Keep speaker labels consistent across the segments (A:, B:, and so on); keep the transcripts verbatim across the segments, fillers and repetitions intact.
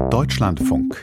A: Deutschlandfunk.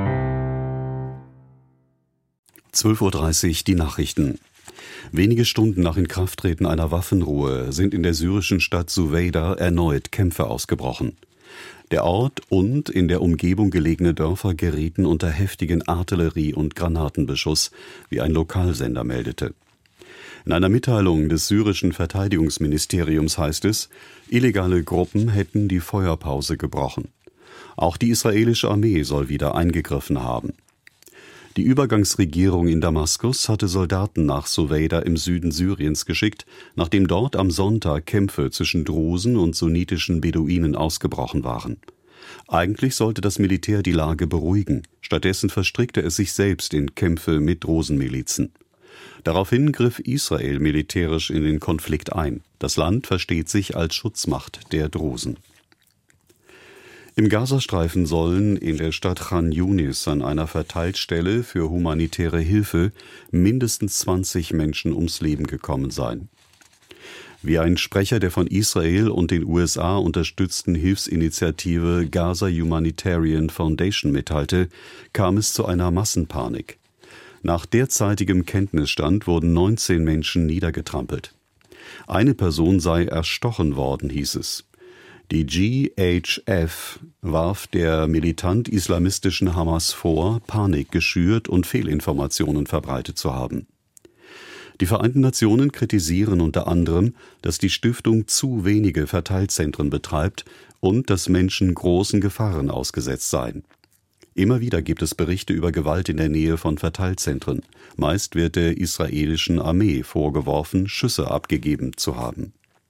B: zwölf Uhr dreißig, die Nachrichten. Wenige Stunden nach Inkrafttreten einer Waffenruhe sind in der syrischen Stadt Suweida erneut Kämpfe ausgebrochen. Der Ort und in der Umgebung gelegene Dörfer gerieten unter heftigen Artillerie- und Granatenbeschuss, wie ein Lokalsender meldete. In einer Mitteilung des syrischen Verteidigungsministeriums heißt es, illegale Gruppen hätten die Feuerpause gebrochen. Auch die israelische Armee soll wieder eingegriffen haben. Die Übergangsregierung in Damaskus hatte Soldaten nach Suweida im Süden Syriens geschickt, nachdem dort am Sonntag Kämpfe zwischen Drusen und sunnitischen Beduinen ausgebrochen waren. Eigentlich sollte das Militär die Lage beruhigen, stattdessen verstrickte es sich selbst in Kämpfe mit Drusenmilizen. Daraufhin griff Israel militärisch in den Konflikt ein. Das Land versteht sich als Schutzmacht der Drusen. Im Gazastreifen sollen in der Stadt Chan Yunis an einer Verteilstelle für humanitäre Hilfe mindestens zwanzig Menschen ums Leben gekommen sein. Wie ein Sprecher der von Israel und den U S A unterstützten Hilfsinitiative Gaza Humanitarian Foundation mitteilte, kam es zu einer Massenpanik. Nach derzeitigem Kenntnisstand wurden neunzehn Menschen niedergetrampelt. Eine Person sei erstochen worden, hieß es. Die G H F warf der militant-islamistischen Hamas vor, Panik geschürt und Fehlinformationen verbreitet zu haben. Die Vereinten Nationen kritisieren unter anderem, dass die Stiftung zu wenige Verteilzentren betreibt und dass Menschen großen Gefahren ausgesetzt seien. Immer wieder gibt es Berichte über Gewalt in der Nähe von Verteilzentren. Meist wird der israelischen Armee vorgeworfen, Schüsse abgegeben zu haben.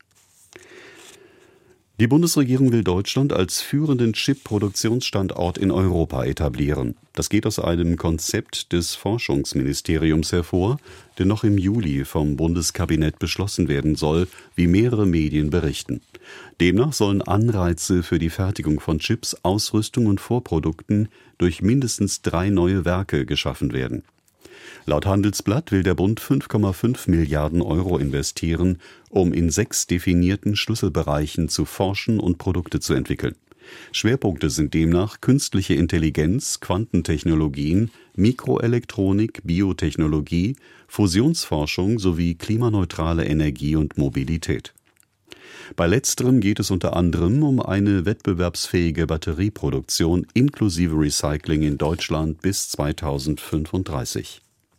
B: Die Bundesregierung will Deutschland als führenden Chip-Produktionsstandort in Europa etablieren. Das geht aus einem Konzept des Forschungsministeriums hervor, der noch im Juli vom Bundeskabinett beschlossen werden soll, wie mehrere Medien berichten. Demnach sollen Anreize für die Fertigung von Chips, Ausrüstung und Vorprodukten durch mindestens drei neue Werke geschaffen werden. Laut Handelsblatt will der Bund fünf Komma fünf Milliarden Euro investieren, um in sechs definierten Schlüsselbereichen zu forschen und Produkte zu entwickeln. Schwerpunkte sind demnach künstliche Intelligenz, Quantentechnologien, Mikroelektronik, Biotechnologie, Fusionsforschung sowie klimaneutrale Energie und Mobilität. Bei letzterem geht es unter anderem um eine wettbewerbsfähige Batterieproduktion inklusive Recycling in Deutschland bis zweitausendfünfunddreißig.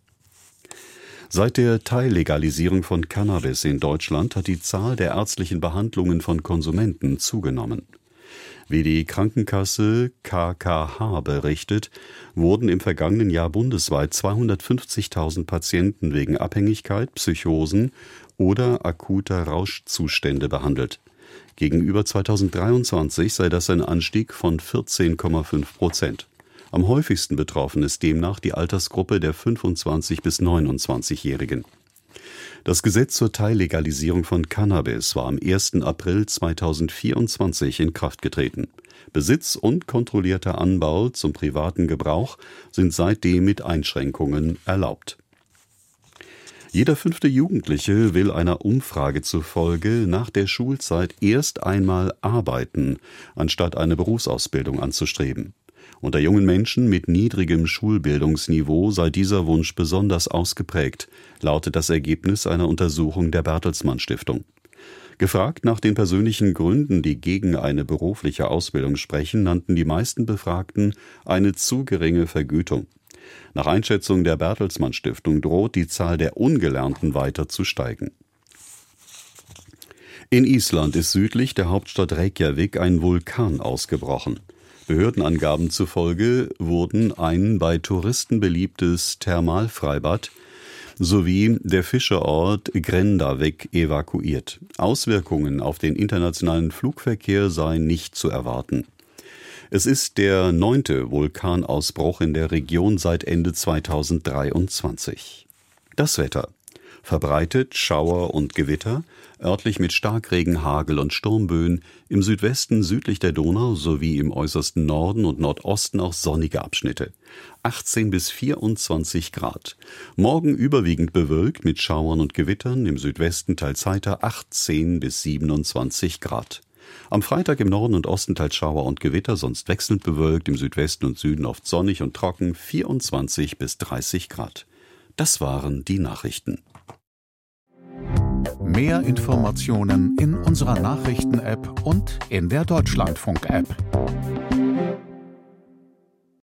B: Seit der Teillegalisierung von Cannabis in Deutschland hat die Zahl der ärztlichen Behandlungen von Konsumenten zugenommen. Wie die Krankenkasse K K H berichtet, wurden im vergangenen Jahr bundesweit zweihundertfünfzigtausend Patienten wegen Abhängigkeit, Psychosen oder akuter Rauschzustände behandelt. Gegenüber zweitausenddreiundzwanzig sei das ein Anstieg von vierzehn Komma fünf Prozent. Am häufigsten betroffen ist demnach die Altersgruppe der fünfundzwanzig- bis neunundzwanzigjährigen. Das Gesetz zur Teillegalisierung von Cannabis war am ersten April zweitausendvierundzwanzig in Kraft getreten. Besitz und kontrollierter Anbau zum privaten Gebrauch sind seitdem mit Einschränkungen erlaubt. Jeder fünfte Jugendliche will einer Umfrage zufolge nach der Schulzeit erst einmal arbeiten, anstatt eine Berufsausbildung anzustreben. Unter jungen Menschen mit niedrigem Schulbildungsniveau sei dieser Wunsch besonders ausgeprägt, lautet das Ergebnis einer Untersuchung der Bertelsmann Stiftung. Gefragt nach den persönlichen Gründen, die gegen eine berufliche Ausbildung sprechen, nannten die meisten Befragten eine zu geringe Vergütung. Nach Einschätzung der Bertelsmann Stiftung droht die Zahl der Ungelernten weiter zu steigen. In Island ist südlich der Hauptstadt Reykjavik ein Vulkan ausgebrochen. Behördenangaben zufolge wurden ein bei Touristen beliebtes Thermalfreibad sowie der Fischerort Grendavik evakuiert. Auswirkungen auf den internationalen Flugverkehr seien nicht zu erwarten. Es ist der neunte Vulkanausbruch in der Region seit Ende zweitausenddreiundzwanzig. Das Wetter. Verbreitet Schauer und Gewitter, örtlich mit Starkregen, Hagel und Sturmböen, im Südwesten südlich der Donau sowie im äußersten Norden und Nordosten auch sonnige Abschnitte. achtzehn bis vierundzwanzig Grad. Morgen überwiegend bewölkt mit Schauern und Gewittern, im Südwesten teils heiter achtzehn bis siebenundzwanzig Grad. Am Freitag im Norden und Osten teils Schauer und Gewitter, sonst wechselnd bewölkt, im Südwesten und Süden oft sonnig und trocken, vierundzwanzig bis dreißig Grad. Das waren die Nachrichten.
A: Mehr Informationen in unserer Nachrichten-App und in der Deutschlandfunk-App.